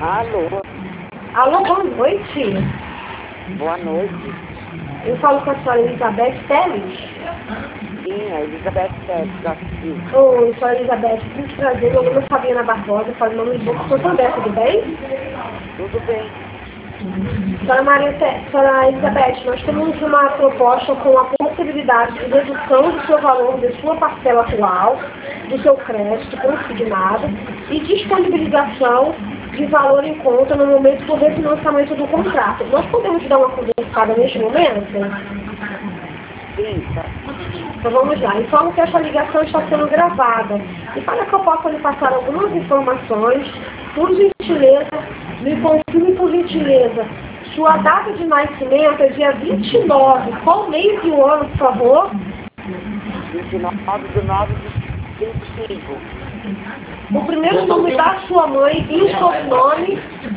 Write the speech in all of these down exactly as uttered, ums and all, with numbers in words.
Alô, Alô, boa noite. boa noite. Eu falo com a senhora Elizabeth Teles. Sim, a Elizabeth Teles, da Silva. Oi, senhora Elizabeth, muito prazer. Meu nome é Fabiana Barbosa, eu falo em nome de Boca Santander, tudo bem? Tudo bem? Senhora, Maria Te... senhora Elizabeth, nós temos uma proposta com a possibilidade de redução do seu valor, de sua parcela atual, do seu crédito consignado e disponibilização de valor em conta no momento do refinanciamento do contrato. Nós podemos dar uma conversada neste momento? Sim, tá. Então vamos lá. Informo que essa ligação está sendo gravada. E para que eu possa lhe passar algumas informações, por gentileza, me confirme por gentileza. Sua data de nascimento é dia vinte e nove. Qual mês e o ano, por favor? vinte e nove de nove de vinte e cinco. O primeiro nome da sua mãe e o sobrenome.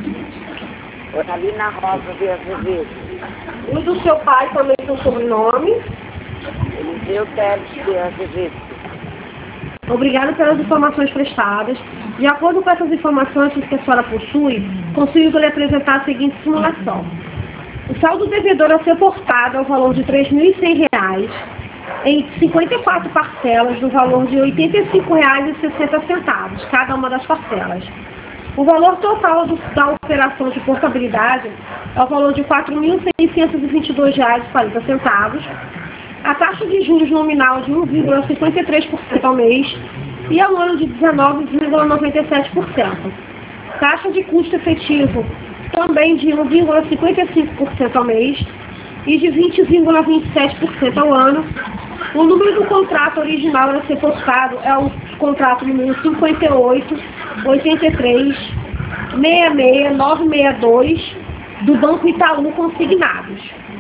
Analina Rosa de Azevedo. E do seu pai também com sobrenome. Eliseu Teles de Azevedo. Obrigada pelas informações prestadas. De acordo com essas informações que a senhora possui, consigo lhe apresentar a seguinte simulação. O saldo devedor a ser portado é o valor de três mil e cem reais, em cinquenta e quatro parcelas, no valor de oitenta e cinco reais e sessenta centavos, cada uma das parcelas. O valor total do, da operação de portabilidade é o valor de quatro mil seiscentos e vinte e dois reais e quarenta centavos, a taxa de juros nominal de um vírgula cinquenta e três por cento ao mês e ao ano de dezenove vírgula noventa e sete por cento. Taxa de custo efetivo também de um vírgula cinquenta e cinco por cento ao mês e de vinte vírgula vinte e sete por cento ao ano. O número do contrato original a ser postado é o contrato número cinquenta e oito, oitenta e três, sessenta e seis, novecentos e sessenta e dois do Banco Itaú consignados.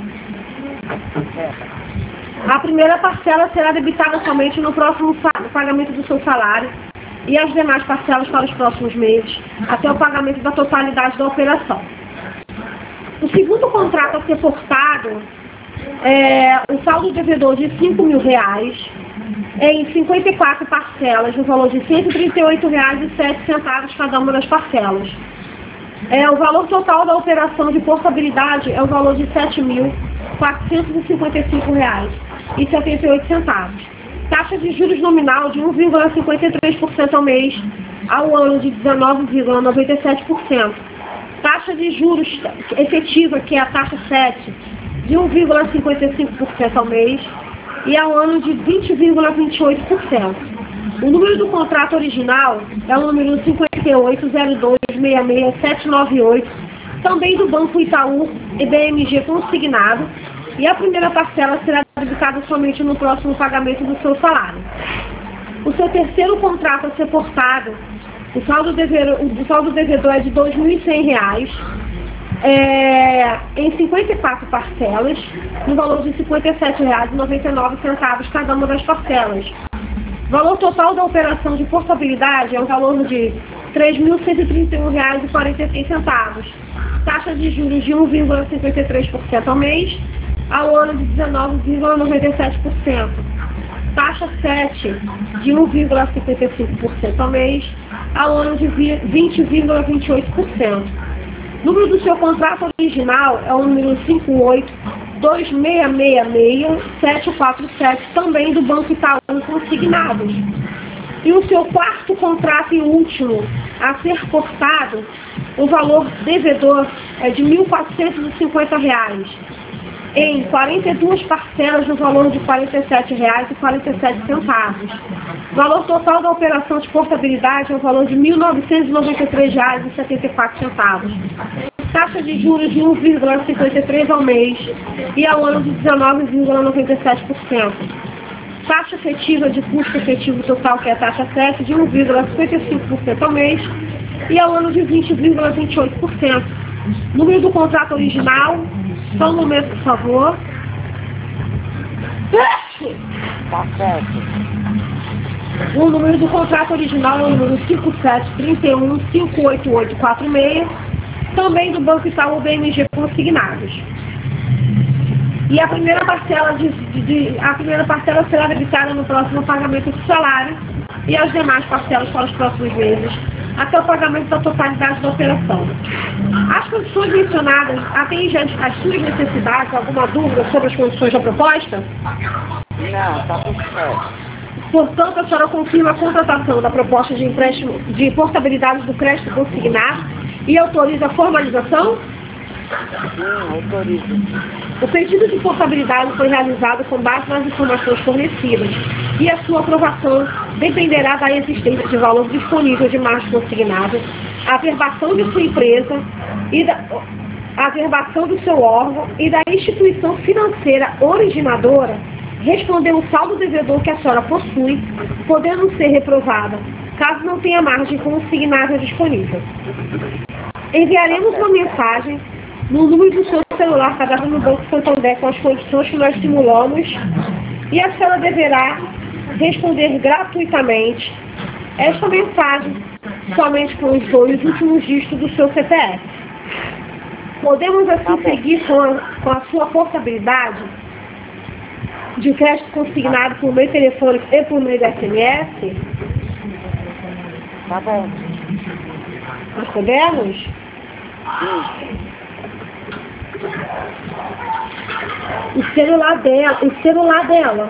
A primeira parcela será debitada somente no próximo pagamento do seu salário e as demais parcelas para os próximos meses, até o pagamento da totalidade da operação. O segundo contrato a ser portado é o saldo devedor de cinco mil reais em cinquenta e quatro parcelas, no valor de cento e trinta e oito reais e sete centavos cada uma das parcelas. É, o valor total da operação de portabilidade é o valor de sete mil quatrocentos e cinquenta e cinco reais e setenta e oito centavos. Taxa de juros nominal de um vírgula cinquenta e três por cento ao mês, ao ano de dezenove vírgula noventa e sete por cento. Taxa de juros efetiva, que é a taxa sete, de um vírgula cinquenta e cinco por cento ao mês e ao ano de vinte vírgula vinte e oito por cento. O número do contrato original é o número cinquenta e oito, zero dois, seis seis, sete nove oito, também do Banco Itaú e B M G consignado, e a primeira parcela será debitada somente no próximo pagamento do seu salário. O seu terceiro contrato a ser portado, o saldo devedor, o saldo devedor é de dois mil e cem reais, é, em cinquenta e quatro parcelas, no valor de cinquenta e sete reais e noventa e nove centavos cada uma das parcelas. O valor total da operação de portabilidade é o valor de três mil cento e trinta e um reais e quarenta e seis centavos. Taxa de juros de um vírgula cinquenta e três por cento ao mês, ao ano de dezenove vírgula noventa e sete por cento. Taxa sete de um vírgula cinquenta e cinco por cento ao mês, ao ano de vinte vírgula vinte e oito por cento. O número do seu contrato original é o número cinco oito, dois seis seis seis, sete quatro sete, também do Banco Itaú consignados. E o seu quarto contrato e último a ser portado, o valor devedor é de mil quatrocentos e cinquenta reais, em quarenta e duas parcelas no valor de quarenta e sete reais e quarenta e sete centavos. O valor total da operação de portabilidade é o valor de mil novecentos e noventa e três reais e setenta e quatro centavos. Taxa de juros de um vírgula cinquenta e três por cento ao mês e ao ano de dezenove vírgula noventa e sete por cento. Taxa efetiva de custo efetivo total, que é a taxa sete, de um vírgula cinquenta e cinco por cento ao mês e ao ano de vinte vírgula vinte e oito por cento. Número do contrato original, só um momento, por favor. Tá certo. O número do contrato original é o número cinco sete três um, cinco oito oito quatro seis, também do Banco Itaú B M G consignados. E a primeira parcela, de, de, de, a primeira parcela será debitada no próximo pagamento do salário e as demais parcelas para os próximos meses, até o pagamento da totalidade da operação. As condições mencionadas atendem às suas necessidades, alguma dúvida sobre as condições da proposta? Não, está tudo certo. Portanto, a senhora confirma a contratação da proposta de empréstimo de portabilidade do crédito consignado e autoriza a formalização? Sim, autorizo. O pedido de portabilidade foi realizado com base nas informações fornecidas e a sua aprovação dependerá da existência de valor disponível de margem consignada, a verbação de sua empresa e da a verbação do seu órgão e da instituição financeira originadora responder o saldo devedor que a senhora possui, podendo ser reprovada, caso não tenha margem consignável disponível. Enviaremos uma mensagem no número do seu celular cadastrado no Banco Santander com as condições que nós simulamos e a senhora deverá responder gratuitamente esta mensagem somente com os dois últimos dígitos do seu C P F. Podemos assim seguir com a, com a sua portabilidade de crédito consignado por meio telefônico e por meio da S M S? Tá bom. Nós podemos? Sim. O celular dela, o celular dela.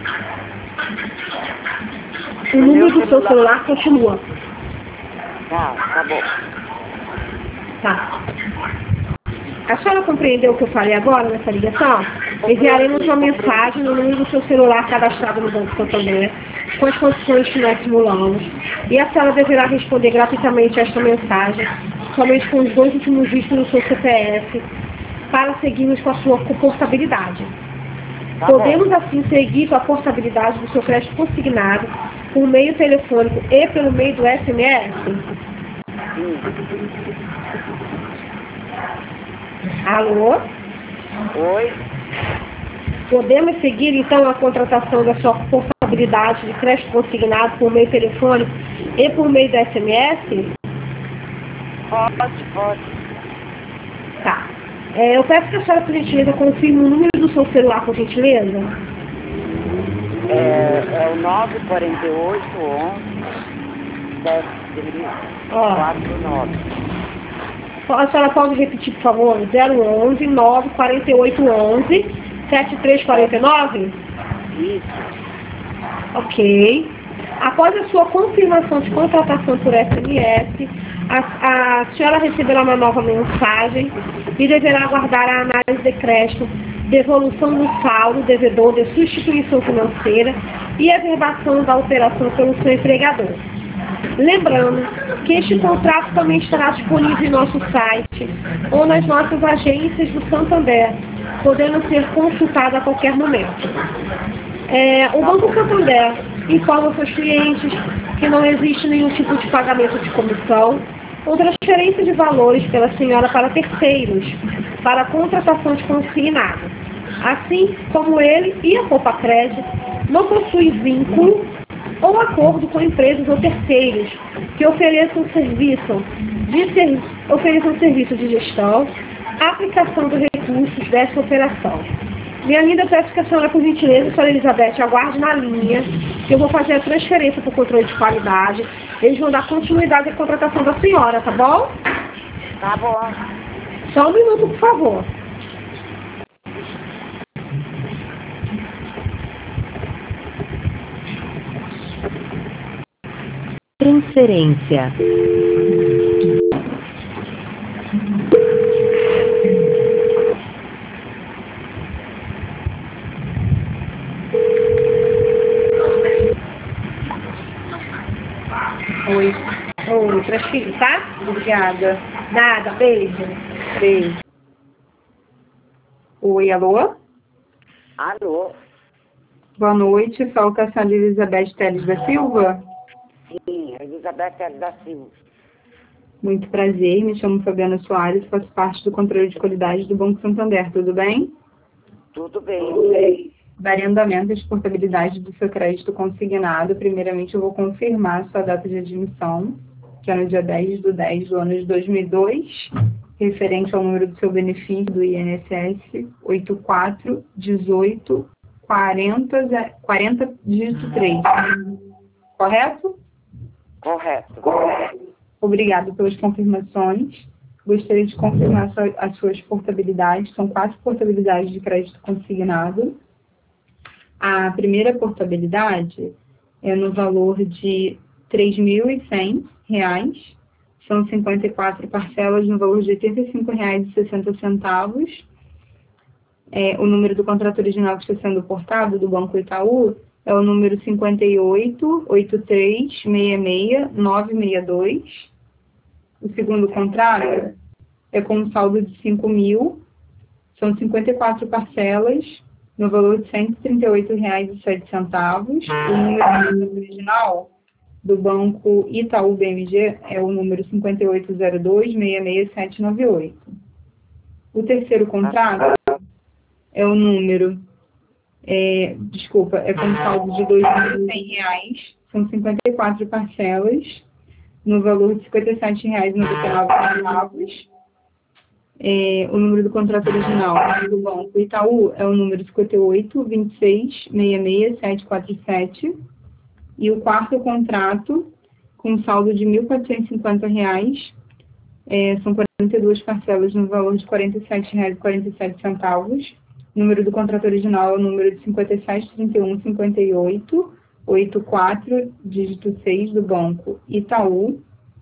O número do seu celular continua. Tá, tá bom. Tá. A senhora compreendeu o que eu falei agora nessa ligação? Enviaremos uma mensagem no número do seu celular cadastrado no Banco Santander, com as condições que nós simulamos, e a senhora deverá responder gratuitamente a esta mensagem, somente com os dois últimos dígitos do seu C P F, para seguirmos com a sua portabilidade. Tá Podemos bom. assim seguir com a portabilidade do seu crédito consignado por meio telefônico e pelo meio do S M S? Sim. Alô? Oi? Podemos seguir então a contratação da sua portabilidade de crédito consignado por meio telefônico e por meio do S M S? Pode, pode. Tá. É, eu peço que a senhora, por gentileza, confirme o número do seu celular, por gentileza. É, é o nove quatro oito, onze, sete três quatro nove. A senhora pode repetir, por favor? zero onze, nove quatro oito, onze, sete três quatro nove? Isso. Ok. Após a sua confirmação de contratação por S M S, a, a senhora receberá uma nova mensagem e deverá aguardar a análise de crédito, devolução do saldo devedor de sua instituição financeira e a verbação da operação pelo seu empregador. Lembrando que este contrato também estará disponível em nosso site ou nas nossas agências do Santander, podendo ser consultado a qualquer momento. É, o Banco Santander informa seus clientes que não existe nenhum tipo de pagamento de comissão ou transferência de valores pela senhora para terceiros, para contratação de consignado. Assim como ele e a Poupa Crédito não possuem vínculo ou acordo com empresas ou terceiros que ofereçam serviço de, ser, ofereçam serviço de gestão, aplicação dos recursos dessa operação. Minha linda, peço que a senhora, por gentileza, senhora Elizabeth, aguarde na linha, que eu vou fazer a transferência para o controle de qualidade. Eles vão dar continuidade à contratação da senhora, tá bom? Tá bom. Só um minuto, por favor. Transferência. Oi. Oi, transfiro, tá? Obrigada. Nada, beijo. Beijo. Oi, alô? Alô? Boa noite, falo com a senhora Elizabeth Teles da Silva. Sim, Elizabeth Teles da Silva. Muito prazer, me chamo Fabiana Soares, faço parte do controle de qualidade do Banco Santander, tudo bem? Tudo bem, tudo bem. Daria andamento à exportabilidade do seu crédito consignado. Primeiramente, eu vou confirmar a sua data de admissão, que é no dia dez de dez do ano de dois mil e dois, referente ao número do seu benefício do I N S S, oito quatro um oito quarenta, quarenta dígito três. Correto? Correto. Obrigado pelas confirmações. Gostaria de confirmar sua, as suas portabilidades. São quatro portabilidades de crédito consignado. A primeira portabilidade é no valor de três mil e cem reais. São cinquenta e quatro parcelas no valor de oitenta e cinco reais e sessenta centavos. É, o número do contrato original que está sendo portado do Banco Itaú é o número cinquenta e oito, oitenta e três, sessenta e seis, novecentos e sessenta e dois. O segundo contrato é com um saldo de cinco mil. São cinquenta e quatro parcelas no valor de cento e trinta e oito reais e sete centavos. O número original do Banco Itaú B M G é o número cinquenta e oito zero dois, sessenta e seis, sete nove oito. O terceiro contrato é o número, é, desculpa, é com saldo de dois mil e cem reais, são cinquenta e quatro parcelas, no valor de cinquenta e sete reais e noventa e nove centavos. É, o número do contrato original do Banco Itaú é o número cinquenta e oito, vinte e seis, sessenta e seis, setecentos e quarenta e sete. E o quarto contrato, com saldo de mil quatrocentos e cinquenta reais, é, são quarenta e duas parcelas no valor de quarenta e sete reais e quarenta e sete centavos. O número do contrato original é o número de cinquenta e sete, trinta e um, cinquenta e oito, oitenta e quatro, dígito seis do Banco Itaú.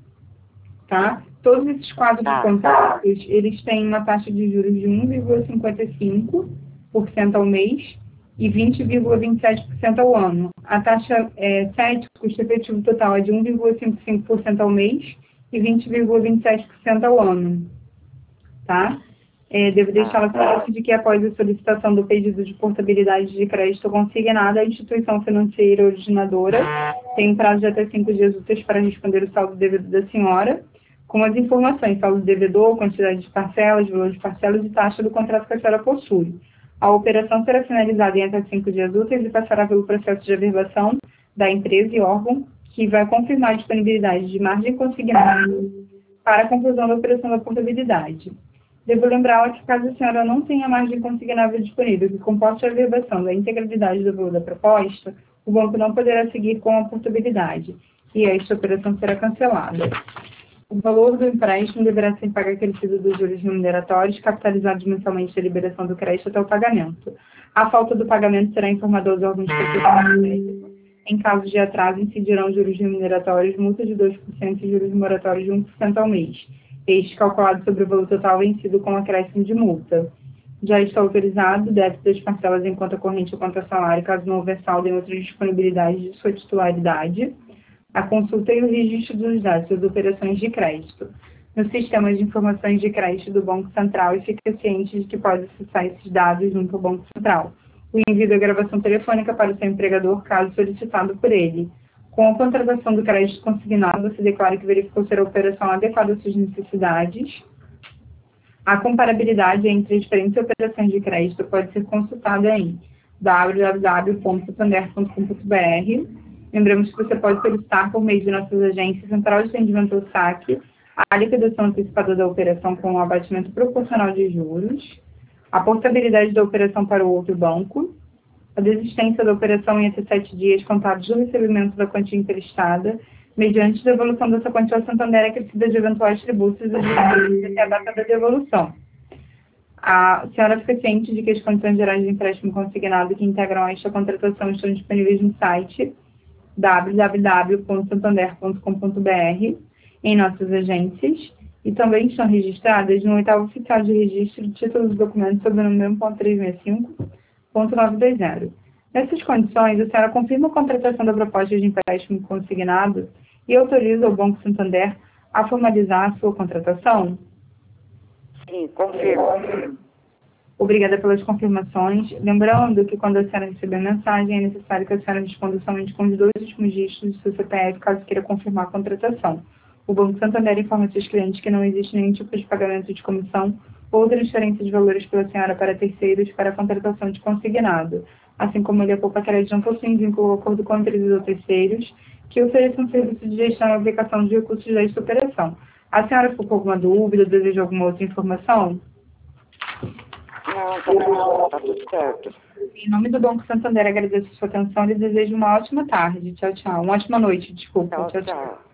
Tá? Todos esses quadros de contratos, eles têm uma taxa de juros de um vírgula cinquenta e cinco por cento ao mês e vinte vírgula vinte e sete por cento ao ano. A taxa é, sete, custo efetivo total, é de um vírgula cinquenta e cinco por cento ao mês e vinte vírgula vinte e sete por cento ao ano. Tá? É, devo deixá-la ciente de que após a solicitação do pedido de portabilidade de crédito consignada, a instituição financeira originadora tem um prazo de até cinco dias úteis para responder o saldo devido da senhora, com as informações, saldo devedor, quantidade de parcelas, valor de parcelas e taxa do contrato que a senhora possui. A operação será finalizada em até cinco dias úteis e passará pelo processo de averbação da empresa e órgão, que vai confirmar a disponibilidade de margem consignada para a conclusão da operação da portabilidade. Devo lembrá-la que, caso a senhora não tenha margem consignável disponível que comporte a averbação da integralidade do valor da proposta, o banco não poderá seguir com a portabilidade e esta operação será cancelada. O valor do empréstimo deverá ser pago acrescido dos juros remuneratórios, capitalizados mensalmente da liberação do crédito até o pagamento. A falta do pagamento será informada aos órgãos de proteção do crédito. Em caso de atraso, incidirão juros remuneratórios, multa de dois por cento e juros moratórios de um por cento ao mês. Este calculado sobre o valor total vencido com acréscimo de multa. Já está autorizado o débito das parcelas em conta corrente ou conta salário, caso não houver saldo em outras disponibilidades de sua titularidade. A consulta e o registro dos dados das operações de crédito no sistema de informações de crédito do Banco Central e fica ciente de que pode acessar esses dados junto ao Banco Central. O envio da gravação telefônica para o seu empregador, caso solicitado por ele. Com a contratação do crédito consignado, você declara que verificou ser a operação adequada às suas necessidades. A comparabilidade entre as diferentes operações de crédito pode ser consultada em w w w ponto santander ponto com ponto b r. Lembramos que você pode solicitar, por meio de nossas agências, Central de Atendimento ao Saque, a liquidação antecipada da operação com um abatimento proporcional de juros, a portabilidade da operação para o outro banco, a desistência da operação em até sete dias contados do recebimento da quantia emprestada, mediante devolução dessa quantia ao Santander acrescida de eventuais tributos e juros até a data da devolução. A senhora fica ciente de que as condições gerais de empréstimo consignado que integram esta contratação estão disponíveis no site w w w ponto santander ponto com ponto b r, em nossas agências, e também estão registradas no oitavo oficial de registro de títulos e documentos sob o número um ponto trezentos e sessenta e cinco ponto novecentos e vinte. Nessas condições, a senhora confirma a contratação da proposta de empréstimo consignado e autoriza o Banco Santander a formalizar a sua contratação? Sim, confirmo. Obrigada pelas confirmações. Lembrando que quando a senhora receber a mensagem, é necessário que a senhora responda somente com os dois últimos dígitos do seu C P F, caso queira confirmar a contratação. O Banco Santander informa seus clientes que não existe nenhum tipo de pagamento de comissão ou transferência de valores pela senhora para terceiros para a contratação de consignado, assim como ele poupa crédito não possui vínculo ou acordo com empresas ou terceiros que ofereçam serviço de gestão e aplicação de recursos desta operação. A senhora ficou com alguma dúvida ou deseja alguma outra informação? Não, tá tudo, tá tudo certo. Em nome do Banco Santander, agradeço a sua atenção e desejo uma ótima tarde. Tchau, tchau. Uma ótima noite, desculpa. Tchau, tchau. tchau. tchau.